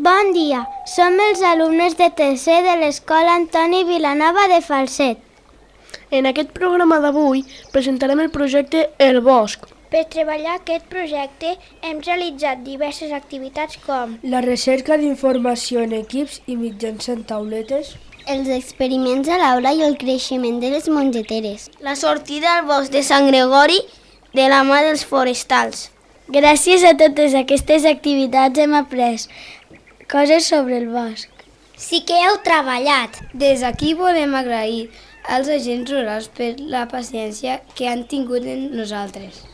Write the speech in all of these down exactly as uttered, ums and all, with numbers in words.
Bon dia, som els alumnes de tercer de l'Escola Antoni Vilanova de Falset. En aquest programa d'avui presentarem el projecte El Bosc. Per treballar aquest projecte hem realitzat diverses activitats com la recerca d'informació en equips i mitjançant tauletes, els experiments a l'aula i el creixement de les mongeteres, la sortida al bosc de Sant Gregori de la mà dels forestals. Gràcies a totes aquestes activitats hem après coses sobre el bosc. Sí que heu treballat. Des d'aquí volem agrair als agents rurals per la paciència que han tingut en nosaltres.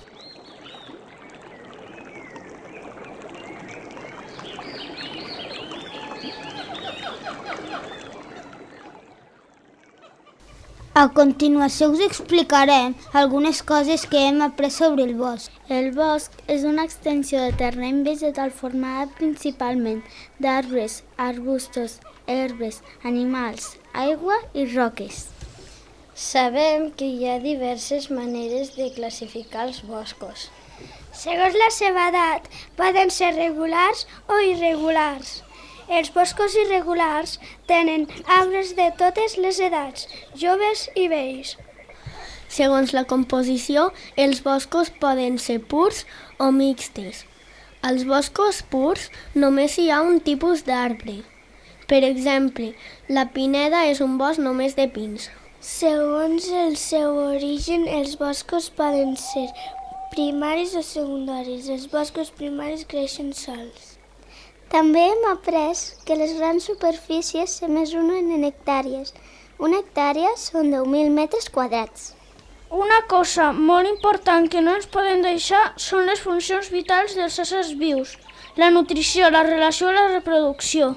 A continuació us explicarem algunes coses que hem après sobre el bosc. El bosc és una extensió de terreny vegetal formada principalment d'arbres, arbustos, herbes, animals, aigua i roques. Sabem que hi ha diverses maneres de classificar els boscos. Segons la seva edat, poden ser regulars o irregulars. Els boscos irregulars tenen arbres de totes les edats, joves i vells. Segons la composició, els boscos poden ser purs o mixtes. Als boscos purs només hi ha un tipus d'arbre. Per exemple, la pineda és un bosc només de pins. Segons el seu origen, els boscos poden ser primaris o secundaris. Els boscos primaris creixen sols. També hem après que les grans superfícies se mesuren en hectàrees. Una hectàrea són deu mil metres quadrats. Una cosa molt important que no ens podem deixar són les funcions vitals dels éssers vius, la nutrició, la relació i la reproducció.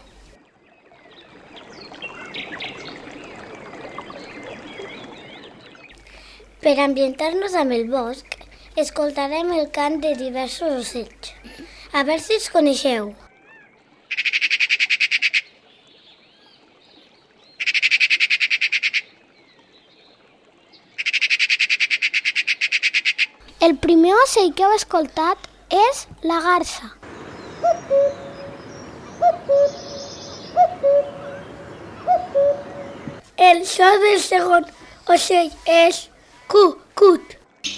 Per ambientar-nos amb el bosc, escoltarem el cant de diversos ocells. A veure si els coneixeu. El primer ocell que heu escoltat és la garsa. El so del segon ocell és cu-cut.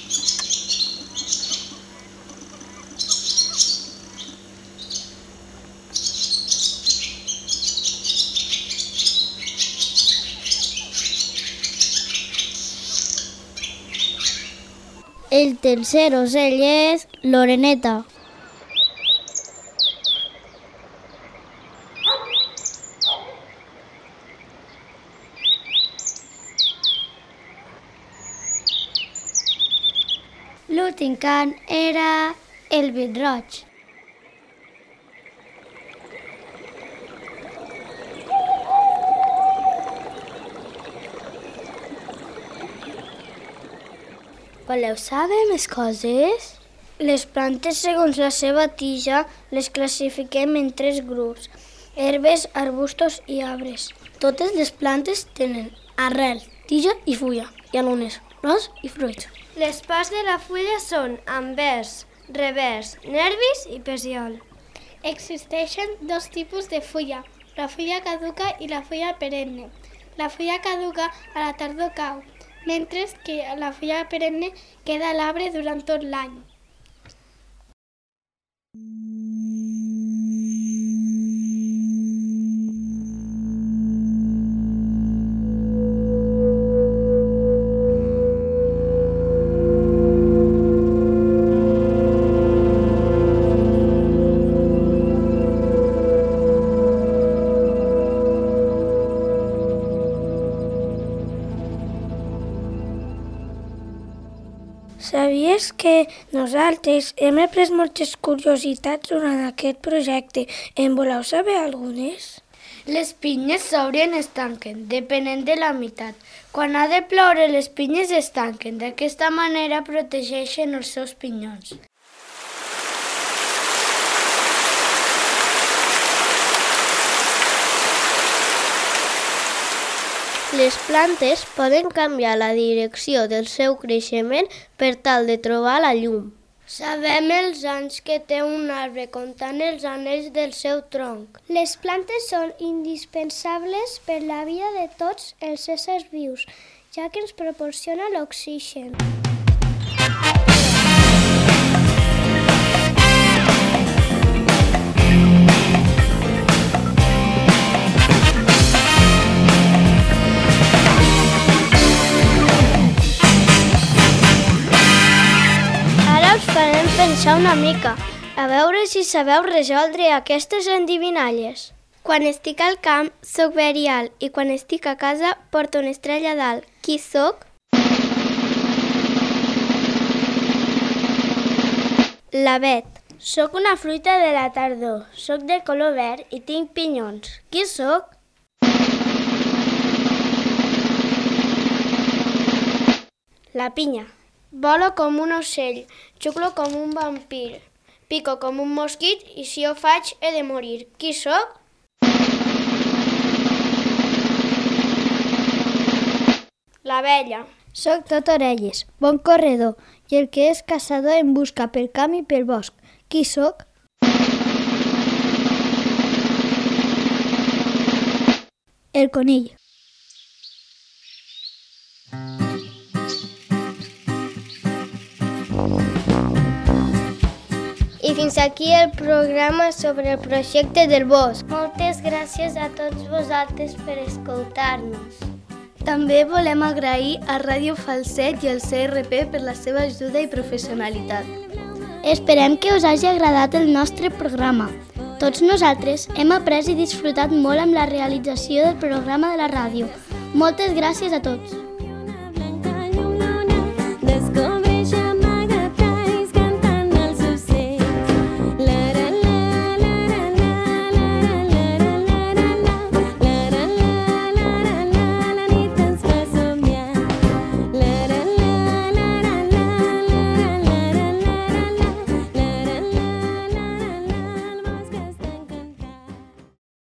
El tercer ocell és l'oreneta. L'últim cant era el pit-roig. Voleu saber més coses? Les plantes, segons la seva tija, les classifiquem en tres grups: herbes, arbustos i arbres. Totes les plantes tenen arrel, tija i fulla, i algunes flors i fruits. Les parts de la fulla són anvers, revers, nervis i peciol. Existeixen dos tipus de fulla, la fulla caduca i la fulla perenne. La fulla caduca a la tardor cau, mentre que la fulla perenne queda a l'arbre durant tot l'any. Sabies que nosaltres hem après moltes curiositats durant aquest projecte? En voleu saber algunes? Les pinyes s'obren i es tanquen, depenent de la meitat. Quan ha de ploure, les pinyes es tanquen. D'aquesta manera protegeixen els seus pinyons. Les plantes poden canviar la direcció del seu creixement per tal de trobar la llum. Sabem els anys que té un arbre comptant els anells del seu tronc. Les plantes són indispensables per la vida de tots els éssers vius, ja que ens proporciona l'oxigen. Farem pensar una mica, a veure si sabeu resoldre aquestes endivinalles. Quan estic al camp, soc verial, i quan estic a casa, porto una estrella a dalt. Qui soc? L'avet. Soc una fruita de la tardor, soc de color verd i tinc pinyons. Qui soc? La pinya. Volo com un ocell, xuclo com un vampir, pico com un mosquit i si ho faig he de morir. Qui sóc? L'abella. Soc tot orelles, bon corredor, i el que és caçador em busca pel camp i pel bosc. Qui sóc? El conill. I fins aquí el programa sobre el projecte del bosc. Moltes gràcies a tots vosaltres per escoltar-nos. També volem agrair a Ràdio Falset i al C R P per la seva ajuda i professionalitat. Esperem que us hagi agradat el nostre programa. Tots nosaltres hem après i disfrutat molt amb la realització del programa de la ràdio. Moltes gràcies a tots.